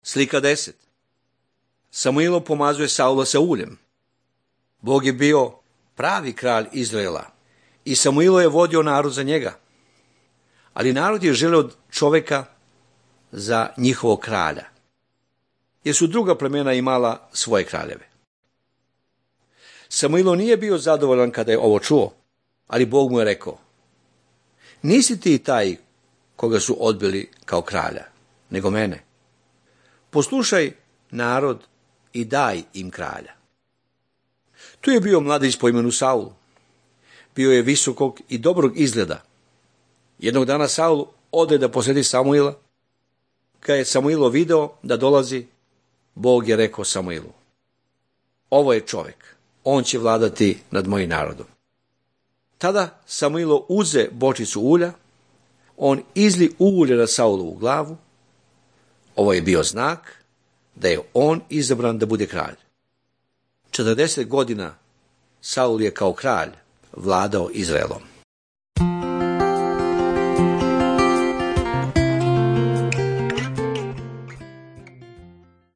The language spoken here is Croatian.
Slika 10. Samuilo pomazuje Saula sa uljem. Bog je bio pravi kralj Izraela i Samuilo je vodio narod za njega. Ali narod je želeo čoveka za njihovog kralja, jer su druga plemena imala svoje kraljeve. Samuilo nije bio zadovoljan kada je ovo čuo, ali Bog mu je rekao: nisi ti taj koga su odbili kao kralja, nego mene. Poslušaj narod i daj im kralja. Tu je bio mladić po imenu Saul. Bio je visokog i dobrog izgleda. Jednog dana Saul ode da posjeti Samuila. Kad je Samuilo video da dolazi, Bog je rekao Samuilu: ovo je čovjek, on će vladati nad mojim narodom. Tada Samuilo uze bočicu ulja, on izli ulje na Saulovu glavu. Ovo je bio znak da je on izabran da bude kralj. 40 godina Saul je kao kralj vladao Izraelom.